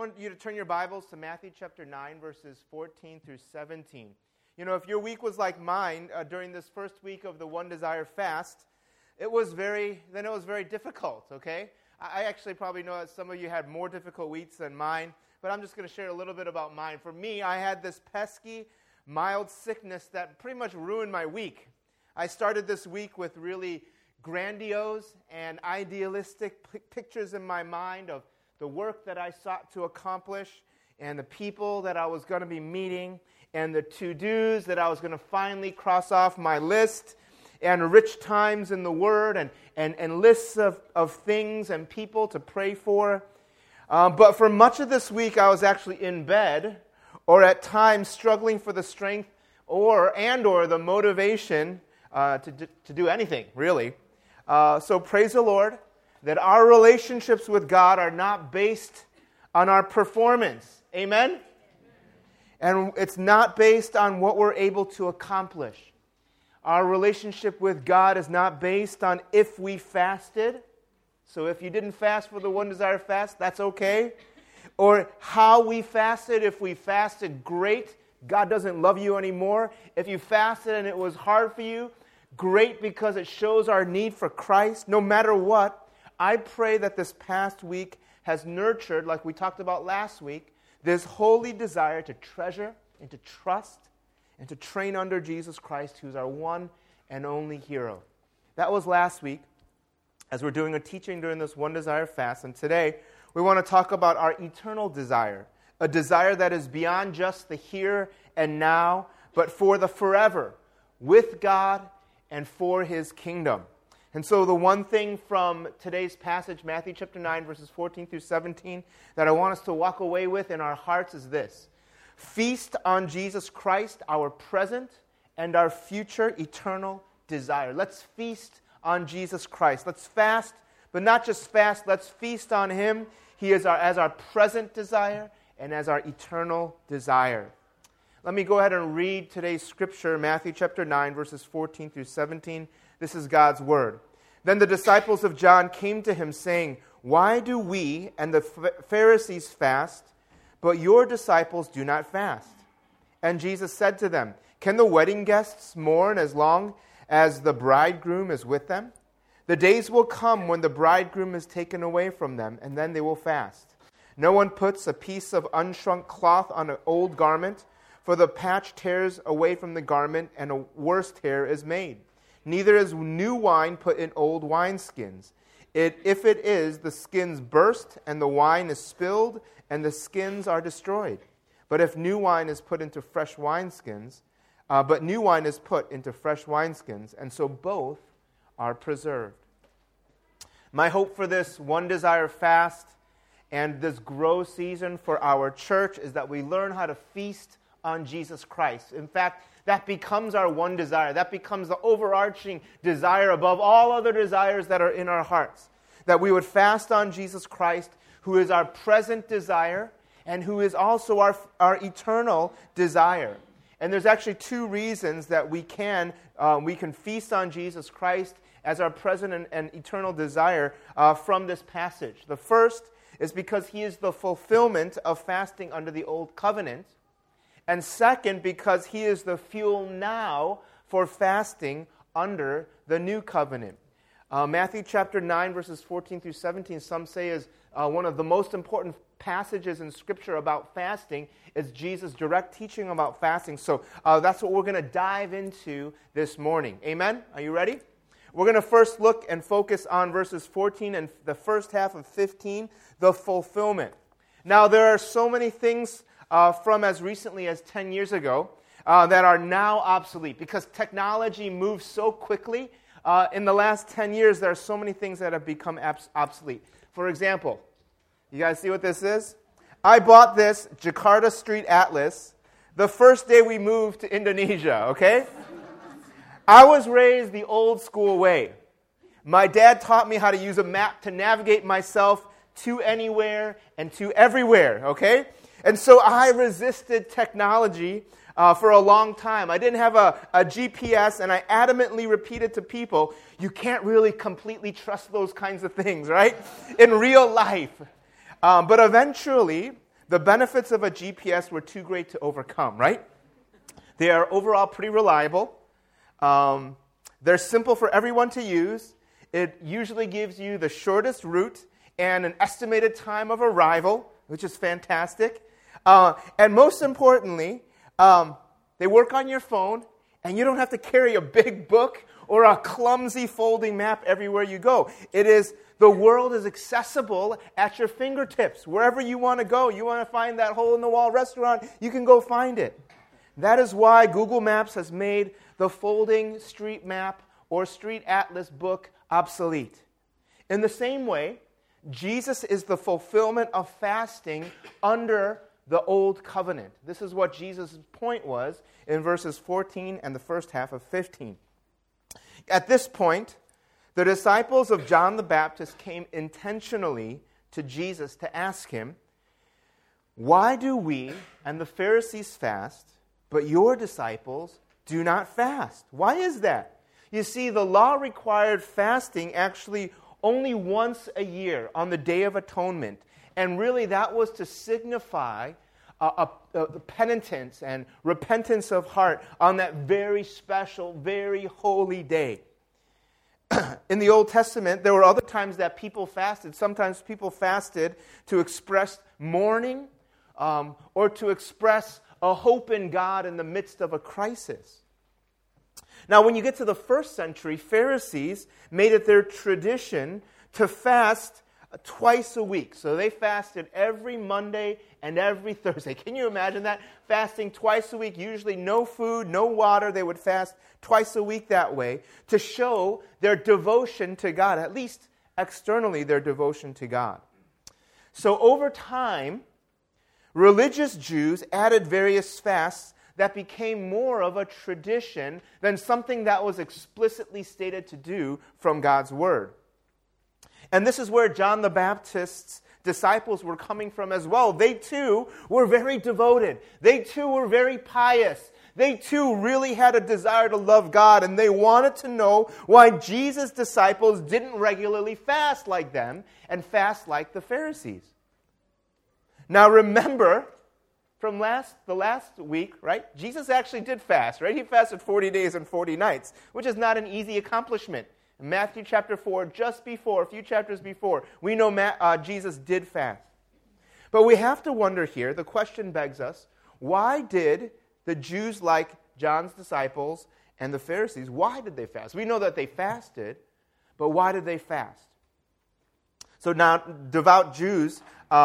want you to turn your Bibles to Matthew chapter 9, verses 14 through 17. You know, if your week was like mine during this first week of the One Desire fast, it was very difficult, okay? I actually probably know that some of you had more difficult weeks than mine, but I'm just going to share a little bit about mine. For me, I had this pesky, mild sickness that pretty much ruined my week. I started this week with really grandiose and idealistic pictures in my mind of the work that I sought to accomplish and the people that I was going to be meeting and the to-dos that I was going to finally cross off my list and rich times in the Word and lists of things and people to pray for. But for much of this week, I was actually in bed or at times struggling for the strength or the motivation to do anything, really. So praise the Lord that our relationships with God are not based on our performance. Amen? And it's not based on what we're able to accomplish. Our relationship with God is not based on if we fasted. So if you didn't fast for the One Desire fast, that's okay. Or how we fasted. If we fasted, great. God doesn't love you anymore. If you fasted and it was hard for you, great, because it shows our need for Christ. No matter what, I pray that this past week has nurtured, like we talked about last week, this holy desire to treasure and to trust and to train under Jesus Christ, who's our one and only hero. That was last week as we're doing a teaching during this One Desire fast. And today we want to talk about our eternal desire, a desire that is beyond just the here and now, but for the forever, with God and for His kingdom. And so the one thing from today's passage, Matthew chapter 9, verses 14 through 17, that I want us to walk away with in our hearts is this: feast on Jesus Christ, our present and our future eternal desire. Let's feast on Jesus Christ. Let's fast, but not just fast, let's feast on Him. He is as our present desire and as our eternal desire. Let me go ahead and read today's scripture, Matthew chapter 9, verses 14 through 17. This is God's word. Then the disciples of John came to him, saying, "Why do we and the Pharisees fast, but your disciples do not fast?" And Jesus said to them, "Can the wedding guests mourn as long as the bridegroom is with them? The days will come when the bridegroom is taken away from them, and then they will fast. No one puts a piece of unshrunk cloth on an old garment, for the patch tears away from the garment, and a worse tear is made. Neither is new wine put in old wineskins. If it is, the skins burst, and the wine is spilled, and the skins are destroyed. But if new wine is put into fresh wineskins, and so both are preserved." My hope for this One Desire fast and this grow season for our church is that we learn how to feast on Jesus Christ. In fact, that becomes our one desire. That becomes the overarching desire above all other desires that are in our hearts. That we would fast on Jesus Christ, who is our present desire and who is also our eternal desire. And there's actually two reasons that we can feast on Jesus Christ as our present and eternal desire from this passage. The first is because He is the fulfillment of fasting under the Old Covenant. And second, because He is the fuel now for fasting under the New Covenant. Matthew chapter 9, verses 14 through 17, some say is one of the most important passages in Scripture about fasting. Is Jesus' direct teaching about fasting. So that's what we're going to dive into this morning. Amen? Are you ready? We're going to first look and focus on verses 14 and the first half of 15, the fulfillment. Now, there are so many things from as recently as 10 years ago that are now obsolete because technology moves so quickly. In the last 10 years, there are so many things that have become obsolete. For example, you guys see what this is? I bought this Jakarta Street Atlas the first day we moved to Indonesia, okay? I was raised the old school way. My dad taught me how to use a map to navigate myself to anywhere and to everywhere, okay? And so I resisted technology for a long time. I didn't have a GPS, and I adamantly repeated to people, you can't really completely trust those kinds of things, right? In real life. But eventually, The benefits of a GPS were too great to overcome, right? They are overall pretty reliable. They're simple for everyone to use. It usually gives you the shortest route and an estimated time of arrival, which is fantastic. And most importantly, they work on your phone, and you don't have to carry a big book or a clumsy folding map everywhere you go. The world is accessible at your fingertips. Wherever you want to go, you want to find that hole-in-the-wall restaurant, you can go find it. That is why Google Maps has made the folding street map or street atlas book obsolete. In the same way, Jesus is the fulfillment of fasting under the old covenant. This is what Jesus' point was in verses 14 and the first half of 15. At this point, the disciples of John the Baptist came intentionally to Jesus to ask him, "Why do we and the Pharisees fast, but your disciples do not fast?" Why is that? You see, the law required fasting actually only once a year on the Day of Atonement. And really that was to signify the penitence and repentance of heart on that very special, very holy day. In the Old Testament, there were other times that people fasted. Sometimes people fasted to express mourning or to express a hope in God in the midst of a crisis. Now, when you get to the first century, Pharisees made it their tradition to fast twice a week. So they fasted every Monday and every Thursday. Can you imagine that? Fasting twice a week, usually no food, no water. They would fast twice a week that way to show their devotion to God, at least externally their devotion to God. So over time, religious Jews added various fasts that became more of a tradition than something that was explicitly stated to do from God's Word. And this is where John the Baptist's disciples were coming from as well. They too were very devoted. They too were very pious. They too really had a desire to love God, and they wanted to know why Jesus' disciples didn't regularly fast like them and fast like the Pharisees. Now remember, from the last week, right? Jesus actually did fast, right? He fasted 40 days and 40 nights, which is not an easy accomplishment. In Matthew chapter 4, just before, a few chapters before, we know Jesus did fast. But we have to wonder here, the question begs us, why did the Jews like John's disciples and the Pharisees, why did they fast? We know that they fasted, but why did they fast? So now, devout Jews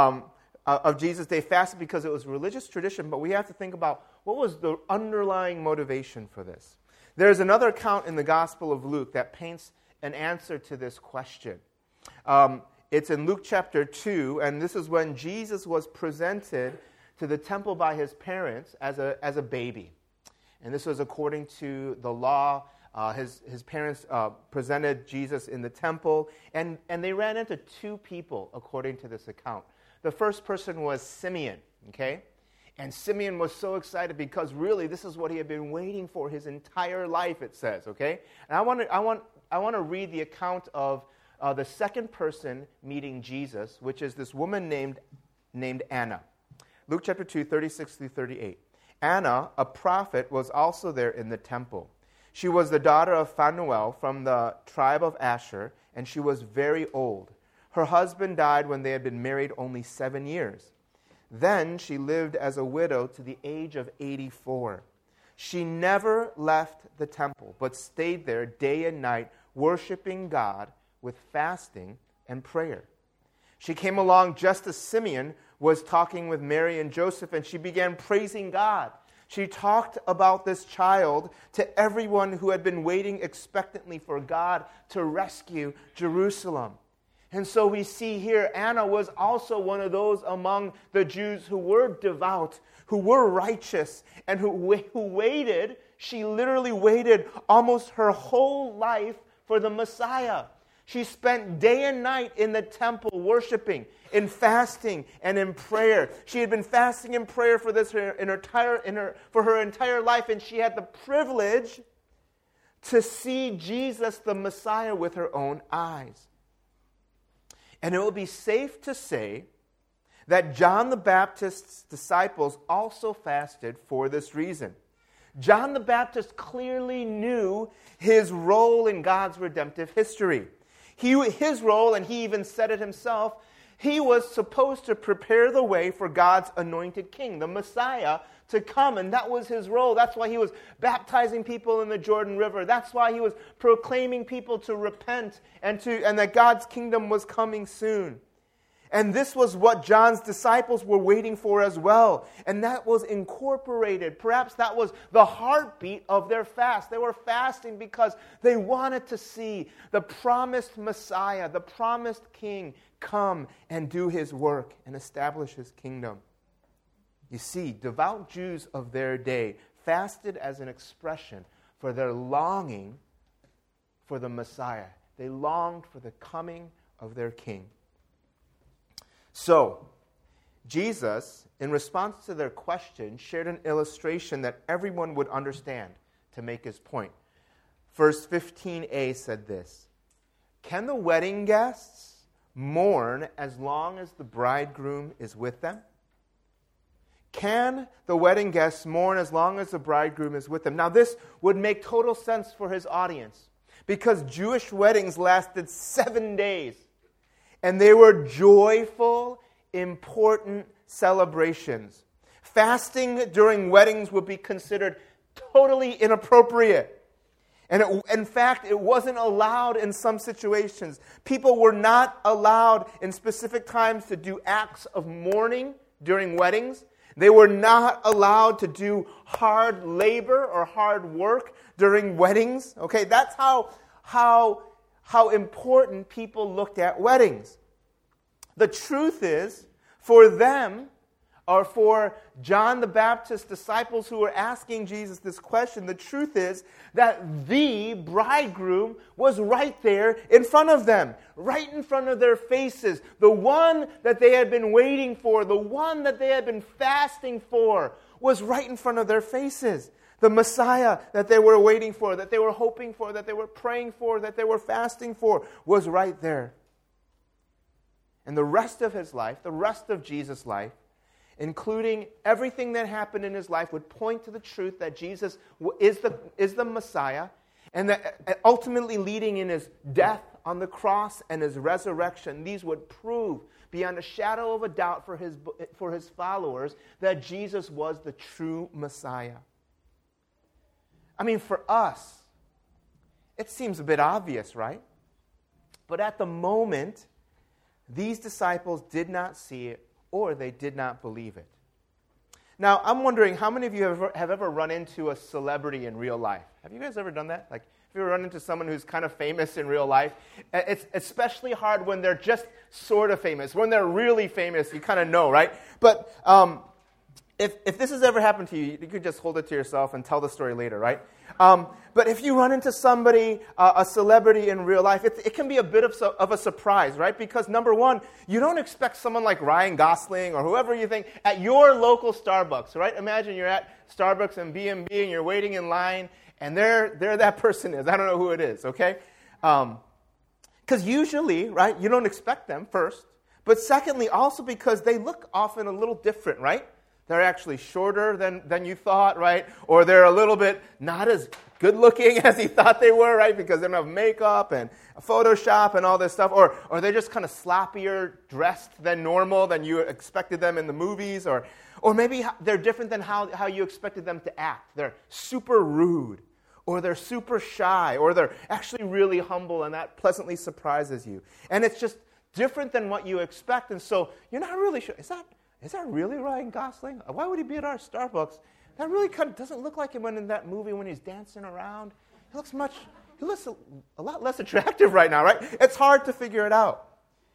of Jesus, they fasted because it was religious tradition, but we have to think about what was the underlying motivation for this. There's another account in the Gospel of Luke that paints an answer to this question. It's in Luke chapter 2, and this is when Jesus was presented to the temple by his parents as a baby. And this was according to the law. His parents presented Jesus in the temple, and they ran into two people according to this account. The first person was Simeon, okay? And Simeon was so excited because really this is what he had been waiting for his entire life, it says, okay? And I want to read the account of the second person meeting Jesus, which is this woman named Anna. Luke chapter 2, 36 through 38. Anna, a prophet, was also there in the temple. She was the daughter of Phanuel from the tribe of Asher, and she was very old. Her husband died when they had been married only 7 years. Then she lived as a widow to the age of 84. She never left the temple, but stayed there day and night, worshiping God with fasting and prayer. She came along just as Simeon was talking with Mary and Joseph, and she began praising God. She talked about this child to everyone who had been waiting expectantly for God to rescue Jerusalem. And so we see here, Anna was also one of those among the Jews who were devout, who were righteous, and who waited. She literally waited almost her whole life for the Messiah. She spent day and night in the temple worshiping, in fasting, and in prayer. She had been fasting and prayer for this for her entire life, and she had the privilege to see Jesus, the Messiah, with her own eyes. And it will be safe to say that John the Baptist's disciples also fasted for this reason. John the Baptist clearly knew his role in God's redemptive history. His role, and he even said it himself, he was supposed to prepare the way for God's anointed king, the Messiah, to come, and that was his role. That's why he was baptizing people in the Jordan River. That's why he was proclaiming people to repent and that God's kingdom was coming soon. And this was what John's disciples were waiting for as well. And that was incorporated. Perhaps that was the heartbeat of their fast. They were fasting because they wanted to see the promised Messiah, the promised King, come and do his work and establish his kingdom. You see, devout Jews of their day fasted as an expression for their longing for the Messiah. They longed for the coming of their King. So, Jesus, in response to their question, shared an illustration that everyone would understand to make his point. Verse 15a said this: "Can the wedding guests mourn as long as the bridegroom is with them?" Can the wedding guests mourn as long as the bridegroom is with them? Now, this would make total sense for his audience, because Jewish weddings lasted 7 days. And they were joyful, important celebrations. Fasting during weddings would be considered totally inappropriate. And in fact, it wasn't allowed in some situations. People were not allowed in specific times to do acts of mourning during weddings. They were not allowed to do hard labor or hard work during weddings. Okay, that's how important people looked at weddings. The truth is, for them, or for John the Baptist's disciples who were asking Jesus this question, the truth is that the bridegroom was right there in front of them, right in front of their faces. The one that they had been waiting for, the one that they had been fasting for, was right in front of their faces. The Messiah that they were waiting for, that they were hoping for, that they were praying for, that they were fasting for, was right there. And the rest of his life, the rest of Jesus' life, including everything that happened in his life, would point to the truth that Jesus is the Messiah, and that ultimately leading in his death on the cross and his resurrection, these would prove beyond a shadow of a doubt for his followers that Jesus was the true Messiah. I mean, for us, it seems a bit obvious, right? But at the moment, these disciples did not see it, or they did not believe it. Now, I'm wondering, how many of you have ever run into a celebrity in real life? Have you guys ever done that? Like, if you ever run into someone who's kind of famous in real life, it's especially hard when they're just sort of famous. When they're really famous, you kind of know, right? But if this has ever happened to you, you could just hold it to yourself and tell the story later, right? But if you run into somebody, a celebrity in real life, it can be a bit of a surprise, right? Because number one, you don't expect someone like Ryan Gosling or whoever you think at your local Starbucks, right? Imagine you're at Starbucks and B&B and you're waiting in line, and there that person is. I don't know who it is, okay? Because usually, right, you don't expect them first. But secondly, also because they look often a little different, right? They're actually shorter than you thought, right? Or they're a little bit not as good looking as you thought they were, right? Because they don't have makeup and Photoshop and all this stuff. Or they're just kind of sloppier dressed than normal, than you expected them in the movies. Or maybe they're different than how you expected them to act. They're super rude. Or they're super shy. Or they're actually really humble, and that pleasantly surprises you. And it's just different than what you expect. And so you're not really sure. Is that really Ryan Gosling? Why would he be at our Starbucks? That really kind of doesn't look like him in that movie when he's dancing around. He looks a lot less attractive right now, right? It's hard to figure it out.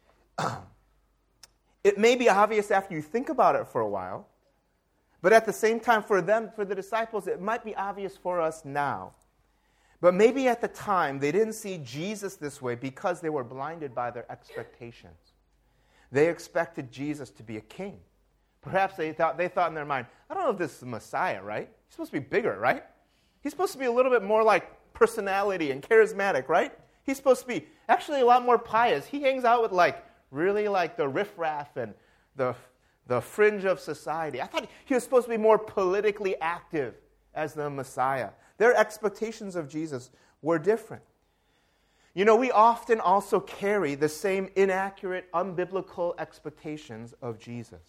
It may be obvious after you think about it for a while, but at the same time for the disciples, it might be obvious for us now. But maybe at the time, they didn't see Jesus this way because they were blinded by their expectations. They expected Jesus to be a king. Perhaps they thought in their mind, I don't know if this is the Messiah, right? He's supposed to be bigger, right? He's supposed to be a little bit more like personality and charismatic, right? He's supposed to be actually a lot more pious. He hangs out with really the riffraff and the the fringe of society. I thought he was supposed to be more politically active as the Messiah. Their expectations of Jesus were different. You know, we often also carry the same inaccurate, unbiblical expectations of Jesus.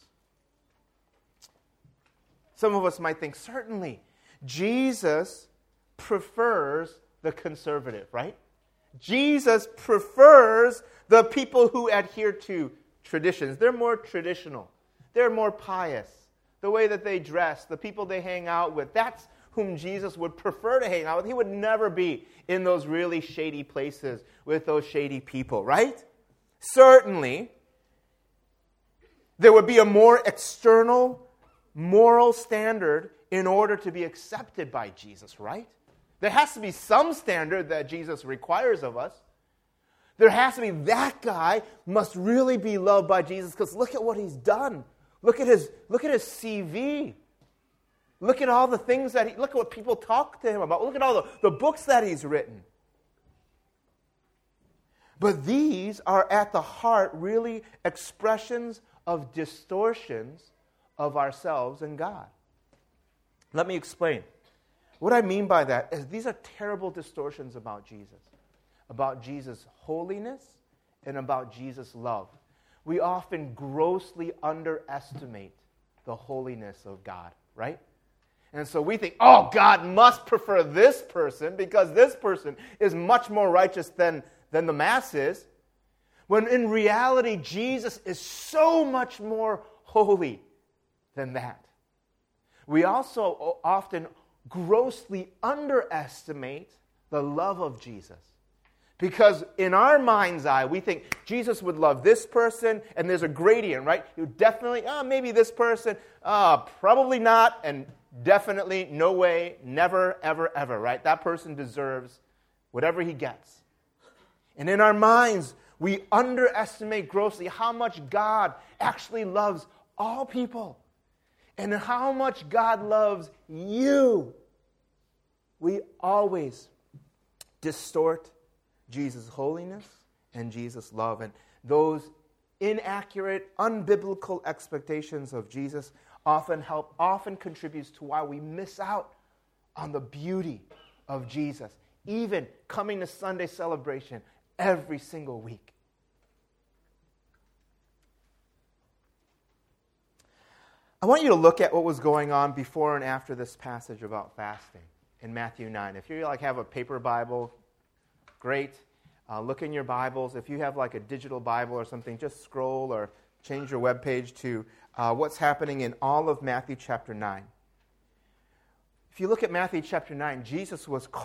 Some of us might think, certainly, Jesus prefers the conservative, right? Jesus prefers the people who adhere to traditions. They're more traditional. They're more pious. The way that they dress, the people they hang out with, that's whom Jesus would prefer to hang out with. He would never be in those really shady places with those shady people, right? Certainly, there would be a more external moral standard in order to be accepted by Jesus, right? There has to be some standard that Jesus requires of us. There has to be that guy must really be loved by Jesus because look at what he's done. Look at his CV. Look at all the things look at what people talk to him about. Look at all the books that he's written. But these are at the heart really expressions of distortions of ourselves and God. Let me explain. What I mean by that is these are terrible distortions about Jesus' holiness and about Jesus' love. We often grossly underestimate the holiness of God, right? And so we think, oh, God must prefer this person because this person is much more righteous than the masses. When in reality, Jesus is so much more holy than that. We also often grossly underestimate the love of Jesus. Because in our mind's eye, we think Jesus would love this person, and there's a gradient, right? You definitely, maybe this person, probably not, and definitely, no way, never, ever, ever, right? That person deserves whatever he gets. And in our minds, we underestimate grossly how much God actually loves all people and how much God loves you. We always distort Jesus' holiness and Jesus' love. And those inaccurate, unbiblical expectations of Jesus often contributes to why we miss out on the beauty of Jesus, even coming to Sunday celebration every single week. I want you to look at what was going on before and after this passage about fasting in Matthew 9. If you have a paper Bible, great. Look in your Bibles. If you have like a digital Bible or something, just scroll or change your webpage to what's happening in all of Matthew chapter 9. If you look at Matthew chapter 9, Jesus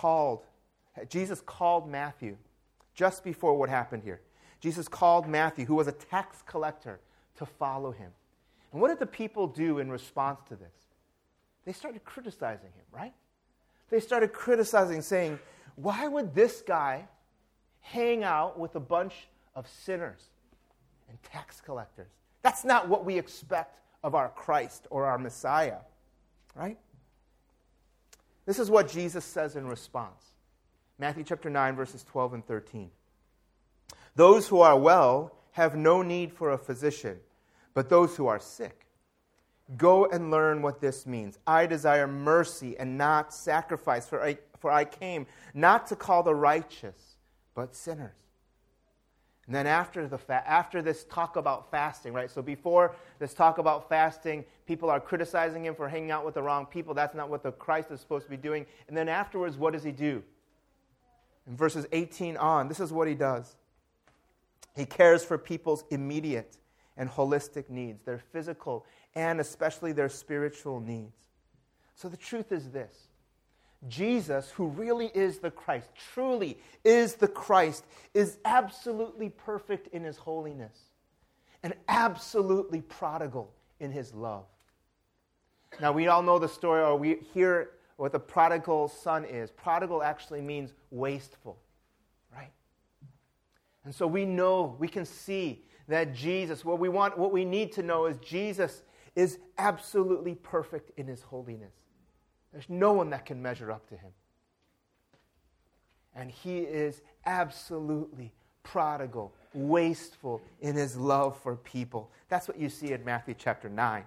called Matthew just before what happened here. Jesus called Matthew, who was a tax collector, to follow him. And what did the people do in response to this? They started criticizing him, right? They started criticizing, saying, why would this guy hang out with a bunch of sinners and tax collectors? That's not what we expect of our Christ or our Messiah, right? This is what Jesus says in response. Matthew chapter 9, verses 12 and 13. Those who are well have no need for a physician, but those who are sick. Go and learn what this means. I desire mercy and not sacrifice, for I came not to call the righteous, but sinners. And then after this talk about fasting, right? So before this talk about fasting, people are criticizing him for hanging out with the wrong people. That's not what the Christ is supposed to be doing. And then afterwards, what does he do? In verses 18 on, this is what he does. He cares for people's immediate and holistic needs, their physical and especially their spiritual needs. So the truth is this. Jesus, who really is the Christ, truly is the Christ, is absolutely perfect in his holiness and absolutely prodigal in his love. Now, we all know the story, or we hear what the prodigal son is. Prodigal actually means wasteful, right? And so we know, we can see that Jesus, what we need to know is Jesus is absolutely perfect in his holiness. There's no one that can measure up to him. And he is absolutely prodigal wasteful in his love for people. That's what you see in Matthew chapter 9.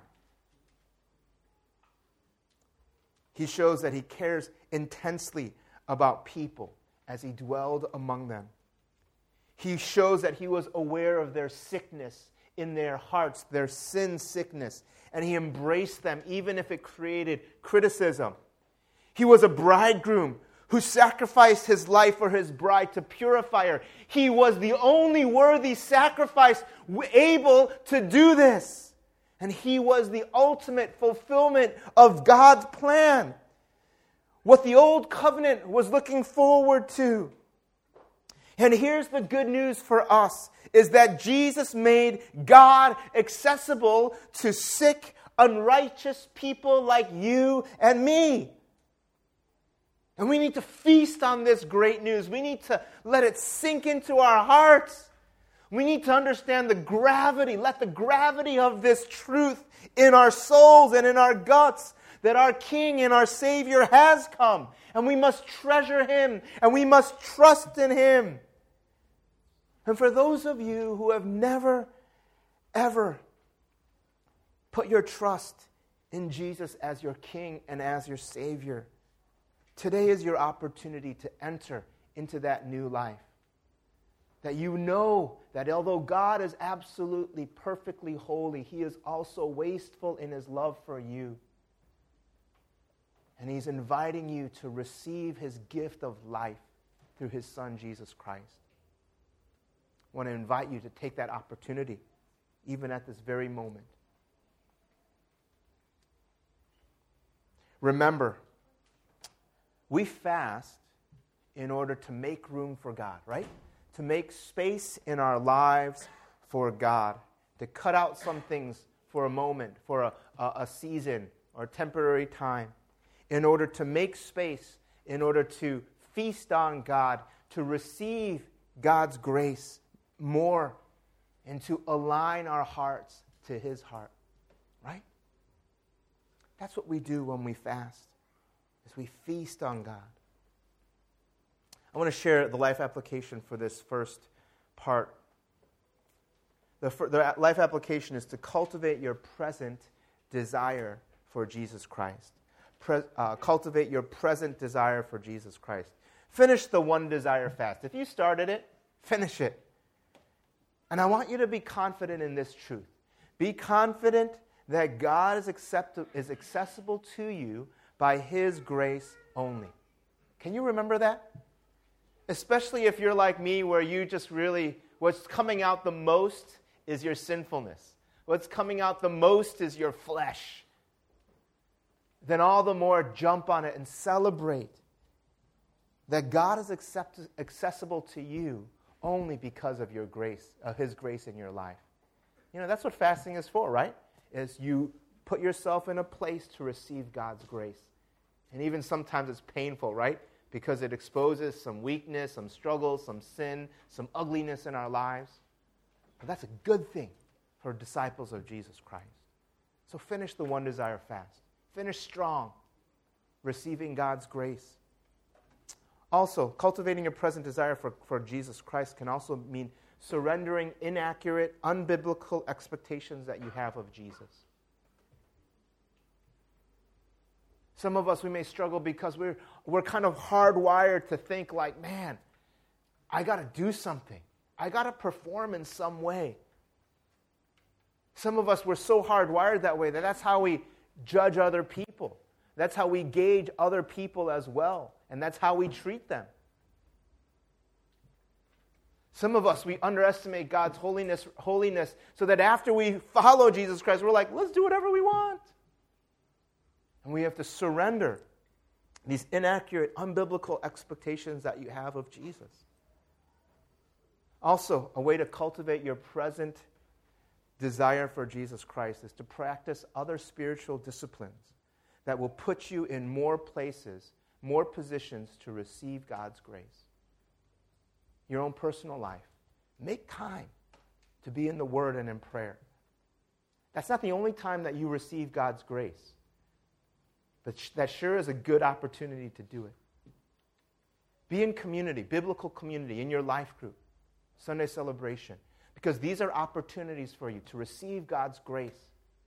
He shows that he cares intensely about people as he dwelled among them. He shows that he was aware of their sickness in their hearts, their sin sickness, and he embraced them even if it created criticism. He was a bridegroom who sacrificed his life for his bride to purify her. He was the only worthy sacrifice able to do this. And he was the ultimate fulfillment of God's plan. What the old covenant was looking forward to. And here's the good news for us, is that Jesus made God accessible to sick, unrighteous people like you and me. And we need to feast on this great news. We need to let it sink into our hearts. We need to understand the gravity, let the gravity of this truth in our souls and in our guts, that our King and our Savior has come. And we must treasure him, and we must trust in him. And for those of you who have never, ever put your trust in Jesus as your King and as your Savior, today is your opportunity to enter into that new life. That you know that although God is absolutely perfectly holy, he is also wasteful in his love for you. And he's inviting you to receive his gift of life through his Son, Jesus Christ. I want to invite you to take that opportunity, even at this very moment. Remember, we fast in order to make room for God, right? To make space in our lives for God. To cut out some things for a moment, for a season or a temporary time. In order to make space, in order to feast on God, to receive God's grace more, and to align our hearts to his heart, right? That's what we do when we fast, is we feast on God. I want to share the life application for this first part. The life application is to cultivate your present desire for Jesus Christ. Cultivate your present desire for Jesus Christ. Finish the one desire fast. If you started it, finish it. And I want you to be confident in this truth. Be confident that God is accessible to you by his grace only. Can you remember that? Especially if you're like me, where you just really, what's coming out the most is your sinfulness. What's coming out the most is your flesh. Then all the more jump on it and celebrate that God is accessible to you only because of your grace, of his grace in your life. You know, that's what fasting is for, right? Is you put yourself in a place to receive God's grace. And even sometimes it's painful, right? Because it exposes some weakness, some struggles, some sin, some ugliness in our lives. But that's a good thing for disciples of Jesus Christ. So finish the one desire fast. Finish strong, receiving God's grace. Also, cultivating your present desire for Jesus Christ can also mean surrendering inaccurate, unbiblical expectations that you have of Jesus. Some of us, we may struggle because we're kind of hardwired to think like, man, I got to do something. I got to perform in some way. Some of us, we're so hardwired that way that's how we judge other people. That's how we gauge other people as well. And that's how we treat them. Some of us, we underestimate God's holiness so that after we follow Jesus Christ, we're like, let's do whatever we want. And we have to surrender these inaccurate, unbiblical expectations that you have of Jesus. Also, a way to cultivate your present desire for Jesus Christ is to practice other spiritual disciplines that will put you in more places, more positions to receive God's grace. Your own personal life. Make time to be in the Word and in prayer. That's not the only time that you receive God's grace. But that sure is a good opportunity to do it. Be in community, biblical community, in your life group. Sunday celebration, because these are opportunities for you to receive God's grace.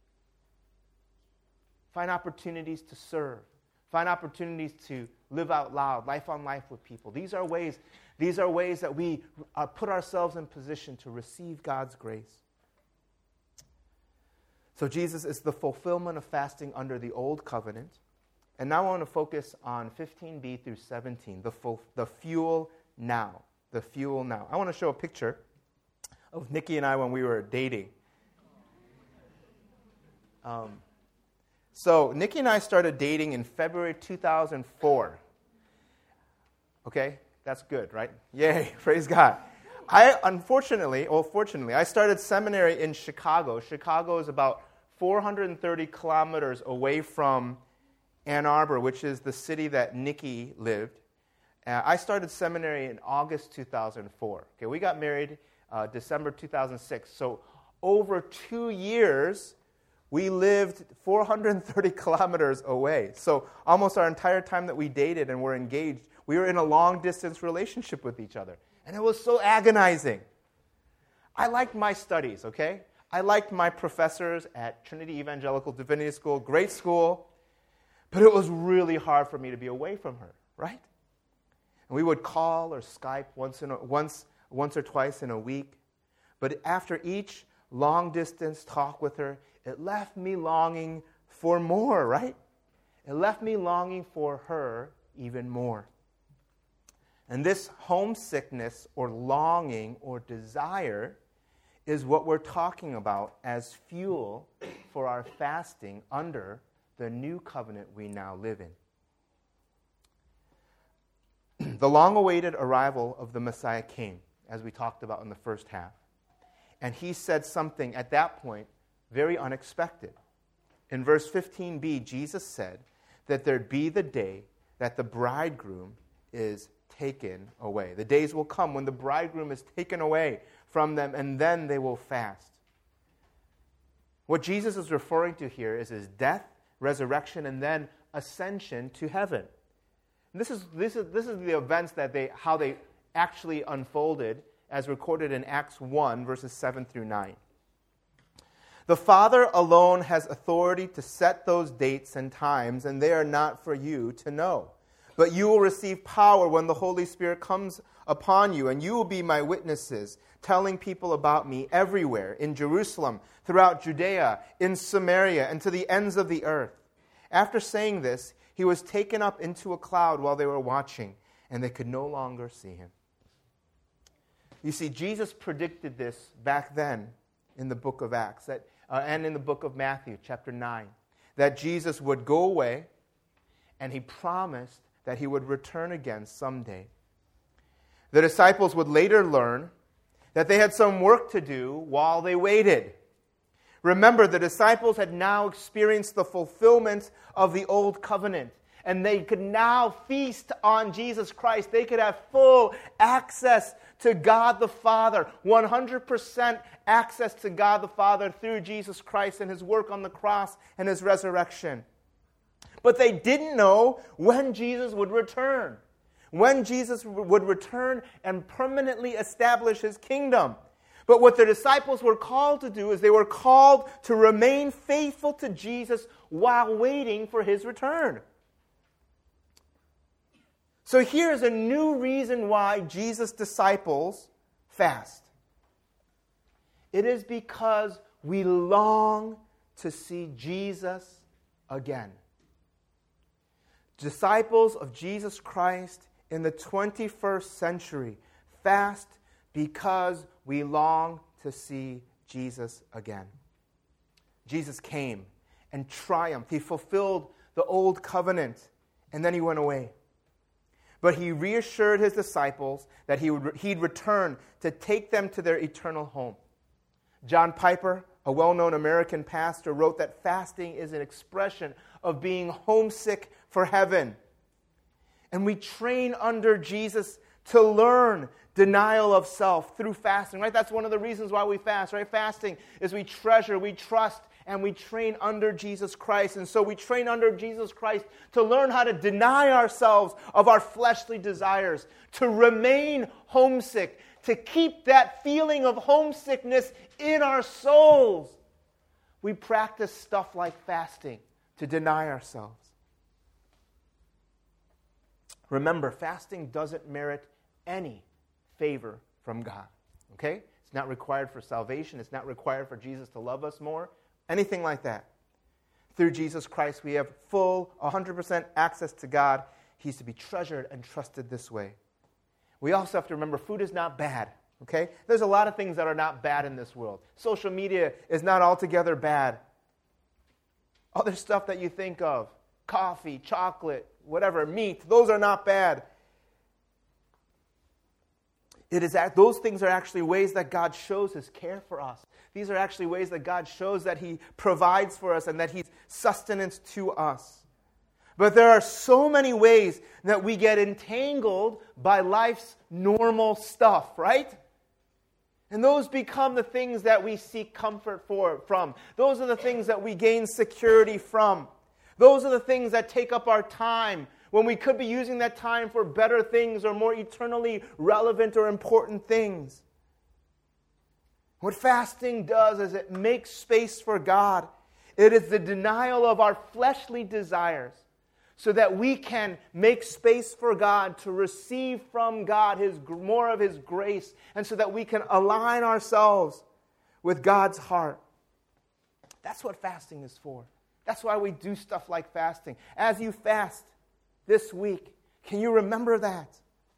Find opportunities to serve. Find opportunities to live out loud, life on life with people. These are ways that we put ourselves in position to receive God's grace. So Jesus is the fulfillment of fasting under the old covenant. And now I want to focus on 15b through 17, the fuel now. The fuel now. I want to show a picture of Nikki and I when we were dating. So Nikki and I started dating in February 2004. Okay, that's good, right? Yay, praise God. Fortunately, I started seminary in Chicago. Chicago is about 430 kilometers away from Ann Arbor, which is the city that Nikki lived. I started seminary in August 2004. Okay, we got married December 2006. So over 2 years, we lived 430 kilometers away. So almost our entire time that we dated and were engaged, we were in a long-distance relationship with each other. And it was so agonizing. I liked my studies, okay? I liked my professors at Trinity Evangelical Divinity School, great school. But it was really hard for me to be away from her, right? And we would call or Skype once or twice in a week. But after each long-distance talk with her, it left me longing for more, right? It left me longing for her even more. And this homesickness or longing or desire is what we're talking about as fuel for our fasting under the new covenant we now live in. The long-awaited arrival of the Messiah came, as we talked about in the first half. And he said something at that point very unexpected. In verse 15b, Jesus said that there'd be the day that the bridegroom is taken away. The days will come when the bridegroom is taken away from them, and then they will fast. What Jesus is referring to here is his death, resurrection, and then ascension to heaven. And this is the events how they actually unfolded as recorded in Acts 1, verses 7 through 9. The Father alone has authority to set those dates and times, and they are not for you to know. But you will receive power when the Holy Spirit comes upon you, and you will be my witnesses, telling people about me everywhere, in Jerusalem, throughout Judea, in Samaria, and to the ends of the earth. After saying this, he was taken up into a cloud while they were watching, and they could no longer see him. You see, Jesus predicted this back then in the book of Acts, and in the book of Matthew, chapter 9, that Jesus would go away, and he promised that he would return again someday. The disciples would later learn that they had some work to do while they waited. Remember, the disciples had now experienced the fulfillment of the old covenant, and they could now feast on Jesus Christ. They could have full access to God the Father, 100% access to God the Father through Jesus Christ and his work on the cross and his resurrection. But they didn't know when Jesus would return. When Jesus would return and permanently establish his kingdom. But what the disciples were called to do is they were called to remain faithful to Jesus while waiting for his return. So here's a new reason why Jesus' disciples fast. It is because we long to see Jesus again. Disciples of Jesus Christ in the 21st century fast because we long to see Jesus again. Jesus came and triumphed. He fulfilled the old covenant, and then he went away. But he reassured his disciples that he'd return to take them to their eternal home. John Piper, a well-known American pastor, wrote that fasting is an expression of being homesick for heaven. And we train under Jesus to learn denial of self through fasting, right? That's one of the reasons why we fast, right? Fasting is we treasure, we trust, and we train under Jesus Christ. And so we train under Jesus Christ to learn how to deny ourselves of our fleshly desires, to remain homesick, to keep that feeling of homesickness in our souls, we practice stuff like fasting to deny ourselves. Remember, fasting doesn't merit any favor from God. Okay? It's not required for salvation. It's not required for Jesus to love us more. Anything like that. Through Jesus Christ, we have full, 100% access to God. He's to be treasured and trusted this way. We also have to remember food is not bad. Okay? There's a lot of things that are not bad in this world. Social media is not altogether bad. Other stuff that you think of, coffee, chocolate, whatever, meat, those are not bad. Those things are actually ways that God shows His care for us. These are actually ways that God shows that He provides for us and that He's sustenance to us. But there are so many ways that we get entangled by life's normal stuff, right? And those become the things that we seek comfort from. Those are the things that we gain security from. Those are the things that take up our time when we could be using that time for better things or more eternally relevant or important things. What fasting does is it makes space for God. It is the denial of our fleshly desires so that we can make space for God to receive from God more of His grace, and so that we can align ourselves with God's heart. That's what fasting is for. That's why we do stuff like fasting. As you fast this week, can you remember that?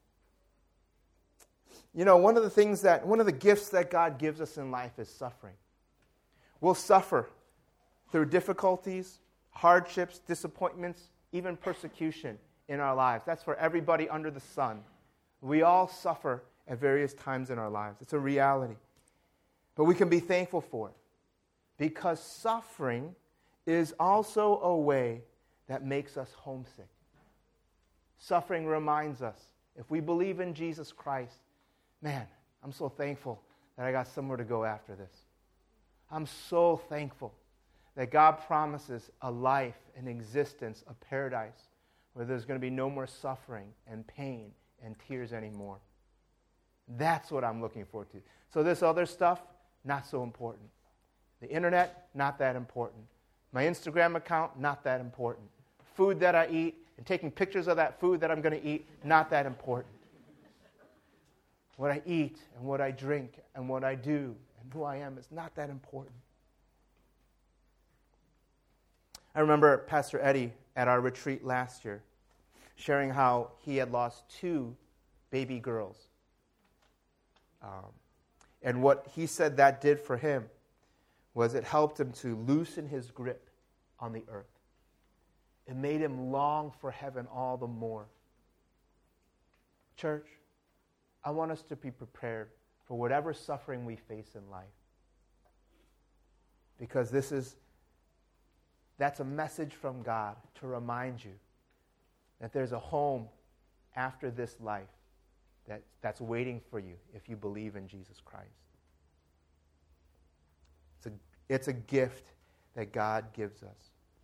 You know, one of the gifts that God gives us in life is suffering. We'll suffer through difficulties, hardships, disappointments, even persecution in our lives. That's for everybody under the sun. We all suffer at various times in our lives. It's a reality. But we can be thankful for it, because suffering is also a way that makes us homesick. Suffering reminds us, if we believe in Jesus Christ, man, I'm so thankful that I got somewhere to go after this. I'm so thankful that God promises a life, an existence, a paradise where there's going to be no more suffering and pain and tears anymore. That's what I'm looking forward to. So this other stuff, not so important. The internet, not that important. My Instagram account, not that important. Food that I eat and taking pictures of that food that I'm going to eat, not that important. What I eat and what I drink and what I do and who I am is not that important. I remember Pastor Eddie at our retreat last year sharing how he had lost 2 baby girls. And what he said that did for him was it helped him to loosen his grip on the earth. It made him long for heaven all the more. Church, I want us to be prepared for whatever suffering we face in life. Because that's a message from God to remind you that there's a home after this life that's waiting for you if you believe in Jesus Christ. It's a gift that God gives us.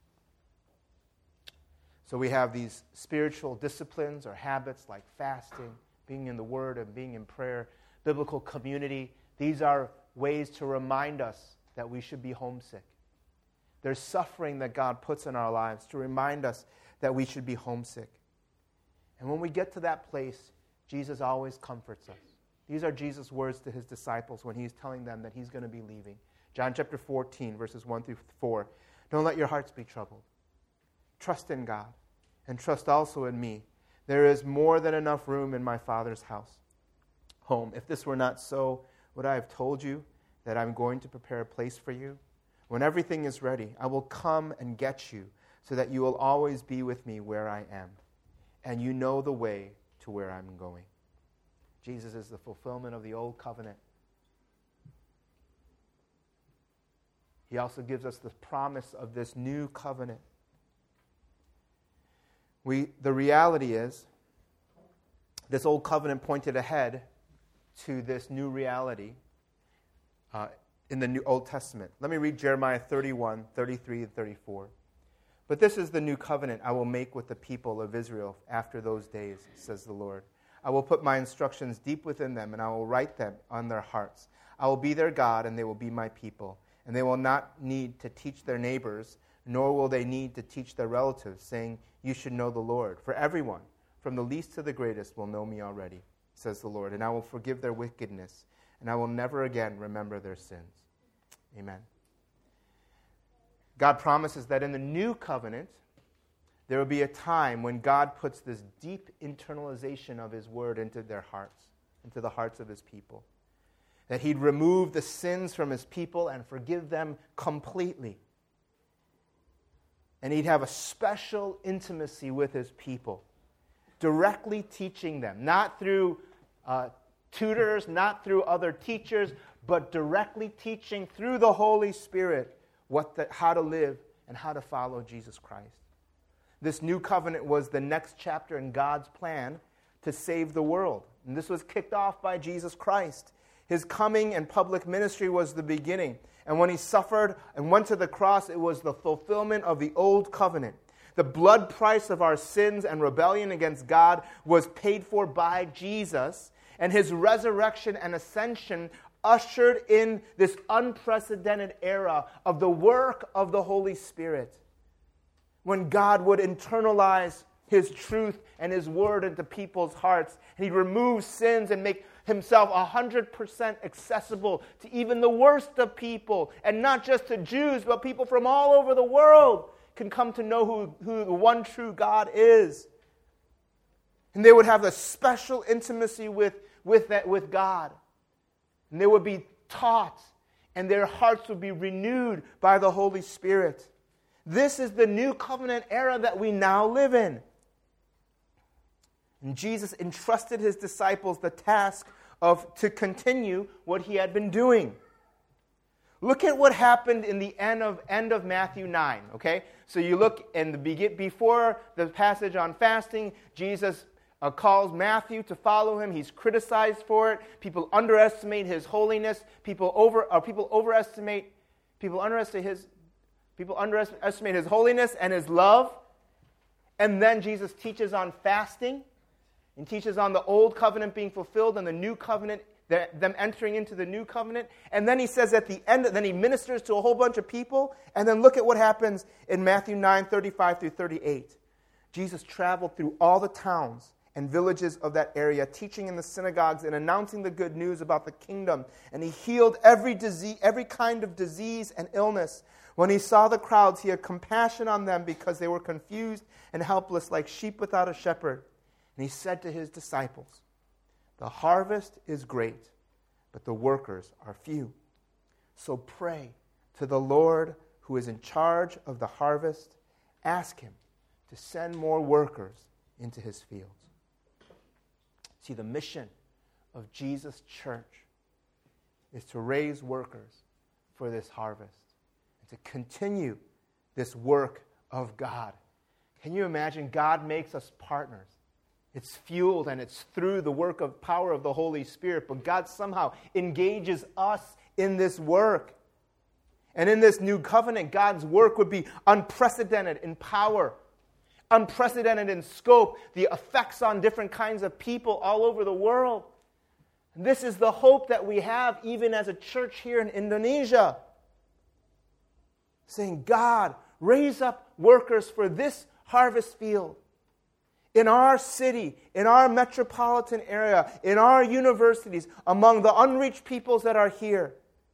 So we have these spiritual disciplines or habits like fasting, being in the Word and being in prayer, biblical community. These are ways to remind us that we should be homesick. There's suffering that God puts in our lives to remind us that we should be homesick. And when we get to that place, Jesus always comforts us. These are Jesus' words to His disciples when He's telling them that He's going to be leaving. John chapter 14, verses 1 through 4. Don't let your hearts be troubled. Trust in God, and trust also in me. There is more than enough room in my Father's home. If this were not so, would I have told you that I'm going to prepare a place for you? When everything is ready, I will come and get you, so that you will always be with me where I am, and you know the way to where I'm going. Jesus is the fulfillment of the old covenant. He also gives us the promise of this new covenant. The reality is, this old covenant pointed ahead to this new reality in the New Old Testament. Let me read Jeremiah 31, 33, and 34. But this is the new covenant I will make with the people of Israel after those days, says the Lord. I will put my instructions deep within them, and I will write them on their hearts. I will be their God, and they will be my people. And they will not need to teach their neighbors, nor will they need to teach their relatives, saying, you should know the Lord. For everyone, from the least to the greatest, will know me already, says the Lord. And I will forgive their wickedness, and I will never again remember their sins. Amen. God promises that in the new covenant, there will be a time when God puts this deep internalization of his word into their hearts, into the hearts of his people. That he'd remove the sins from his people and forgive them completely. And he'd have a special intimacy with his people, directly teaching them, not through tutors, not through other teachers, but directly teaching through the Holy Spirit how to live and how to follow Jesus Christ. This new covenant was the next chapter in God's plan to save the world. And this was kicked off by Jesus Christ. His coming and public ministry was the beginning. And when he suffered and went to the cross, it was the fulfillment of the old covenant. The blood price of our sins and rebellion against God was paid for by Jesus. And his resurrection and ascension ushered in this unprecedented era of the work of the Holy Spirit, when God would internalize his truth and his word into people's hearts. And he'd remove sins and make himself 100% accessible to even the worst of people. And not just to Jews, but people from all over the world can come to know who the one true God is. And they would have a special intimacy with God. And they would be taught, and their hearts would be renewed by the Holy Spirit. This is the new covenant era that we now live in. And Jesus entrusted his disciples the task to continue what he had been doing. Look at what happened in the end of Matthew 9, okay? So you look before the passage on fasting, Jesus calls Matthew to follow him. He's criticized for it. People underestimate his holiness. People underestimate his holiness and his love. And then Jesus teaches on fasting and teaches on the old covenant being fulfilled and the new covenant, them entering into the new covenant. And then he says at the end, then he ministers to a whole bunch of people. And then look at what happens in Matthew 9:35 through 38. Jesus traveled through all the towns and villages of that area, teaching in the synagogues and announcing the good news about the kingdom. And he healed every kind of disease and illness. When he saw the crowds, he had compassion on them because they were confused and helpless like sheep without a shepherd. And he said to his disciples, the harvest is great, but the workers are few. So pray to the Lord who is in charge of the harvest. Ask him to send more workers into his fields. See, the mission of Jesus' church is to raise workers for this harvest and to continue this work of God. Can you imagine? God makes us partners. It's fueled and it's through the power of the Holy Spirit, but God somehow engages us in this work. And in this new covenant, God's work would be unprecedented in power, unprecedented in scope, the effects on different kinds of people all over the world. And this is the hope that we have even as a church here in Indonesia. Saying, God, raise up workers for this harvest field. In our city, in our metropolitan area, in our universities, among the unreached peoples that are here.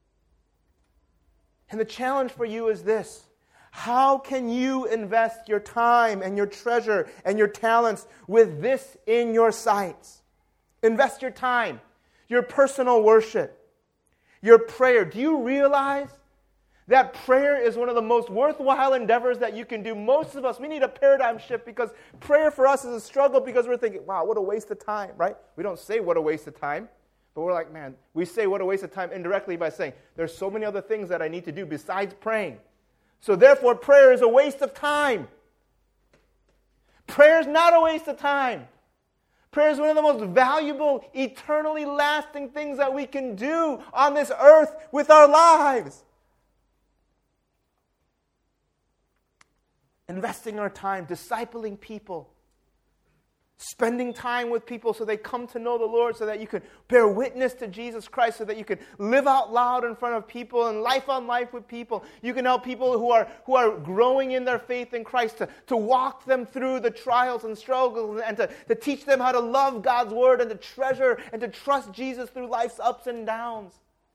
And the challenge for you is this. How can you invest your time and your treasure and your talents with this in your sights? Invest your time, your personal worship, your prayer. Do you realize that prayer is one of the most worthwhile endeavors that you can do? Most of us, we need a paradigm shift because prayer for us is a struggle because we're thinking, wow, what a waste of time, right? We don't say what a waste of time, but we're like, man, we say what a waste of time indirectly by saying, there's so many other things that I need to do besides praying. So therefore, prayer is a waste of time. Prayer is not a waste of time. Prayer is one of the most valuable, eternally lasting things that we can do on this earth with our lives. Investing our time, discipling people, spending time with people so they come to know the Lord, so that you can bear witness to Jesus Christ, so that you can live out loud in front of people and life on life with people. You can help people who are growing in their faith in Christ to walk them through the trials and struggles, and to teach them how to love God's Word and to treasure and to trust Jesus through life's ups and downs.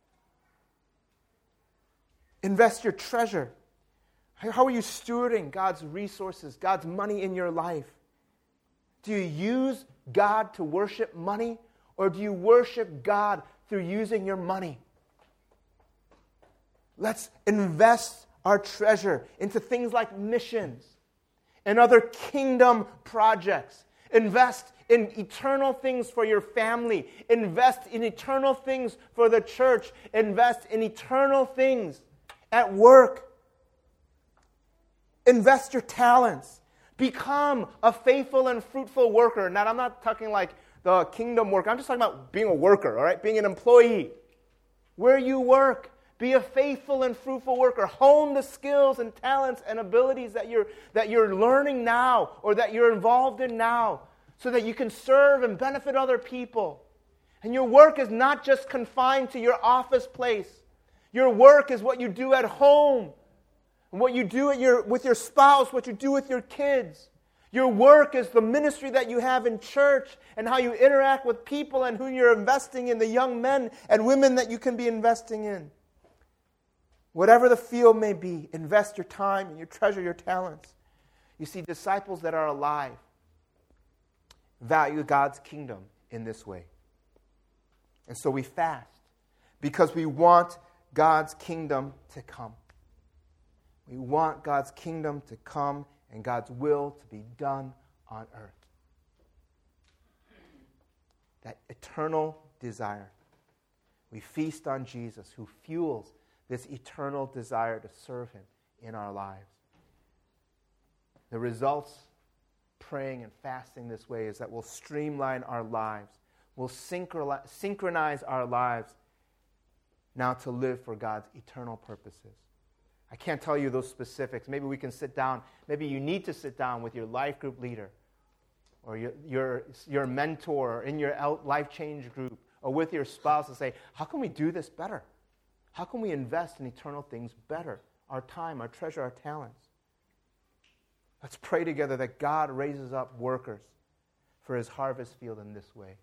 Invest your treasure. How are you stewarding God's resources, God's money in your life? Do you use God to worship money, or do you worship God through using your money? Let's invest our treasure into things like missions and other kingdom projects. Invest in eternal things for your family. Invest in eternal things for the church. Invest in eternal things at work. Invest your talents. Become a faithful and fruitful worker. Now, I'm not talking like the kingdom work. I'm just talking about being a worker, all right? Being an employee. Where you work, be a faithful and fruitful worker. Hone the skills and talents and abilities that you're learning now, or that you're involved in now, so that you can serve and benefit other people. And your work is not just confined to your office place. Your work is what you do at home, and what you do with your spouse, what you do with your kids. Your work is the ministry that you have in church, and how you interact with people, and who you're investing in, the young men and women that you can be investing in. Whatever the field may be, invest your time and you treasure your talents. You see, disciples that are alive value God's kingdom in this way. And so we fast because we want God's kingdom to come. We want God's kingdom to come and God's will to be done on earth. That eternal desire. We feast on Jesus, who fuels this eternal desire to serve Him in our lives. The results, praying and fasting this way, is that we'll streamline our lives. We'll synchronize our lives now to live for God's eternal purposes. I can't tell you those specifics. Maybe we can sit down. Maybe you need to sit down with your life group leader, or your mentor, or in your life change group, or with your spouse, and say, how can we do this better? How can we invest in eternal things better? Our time, our treasure, our talents. Let's pray together that God raises up workers for His harvest field in this way.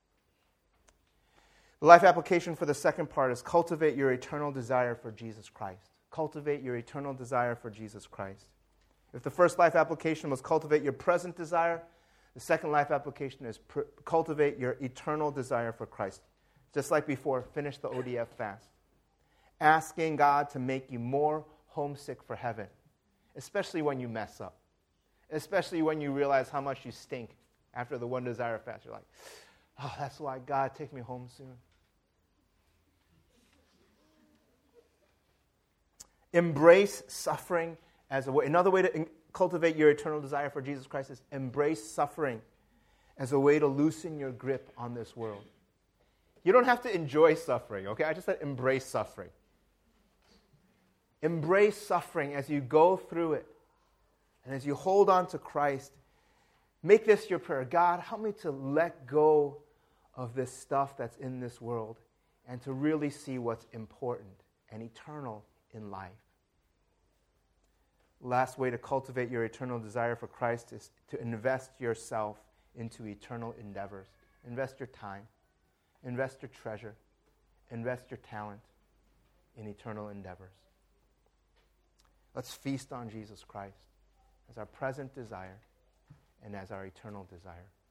The life application for the second part is cultivate your eternal desire for Jesus Christ. Cultivate your eternal desire for Jesus Christ. If the first life application was cultivate your present desire, the second life application is cultivate your eternal desire for Christ. Just like before, finish the ODF fast. Asking God to make you more homesick for heaven, especially when you mess up, especially when you realize how much you stink after the one desire fast. You're like, oh, that's why God, take me home soon. Embrace suffering as a way. Another way to cultivate your eternal desire for Jesus Christ is embrace suffering as a way to loosen your grip on this world. You don't have to enjoy suffering, okay? I just said embrace suffering. Embrace suffering as you go through it. And as you hold on to Christ, make this your prayer. God, help me to let go of this stuff that's in this world and to really see what's important and eternal in life. Last way to cultivate your eternal desire for Christ is to invest yourself into eternal endeavors. Invest your time. Invest your treasure. Invest your talent in eternal endeavors. Let's feast on Jesus Christ as our present desire and as our eternal desire.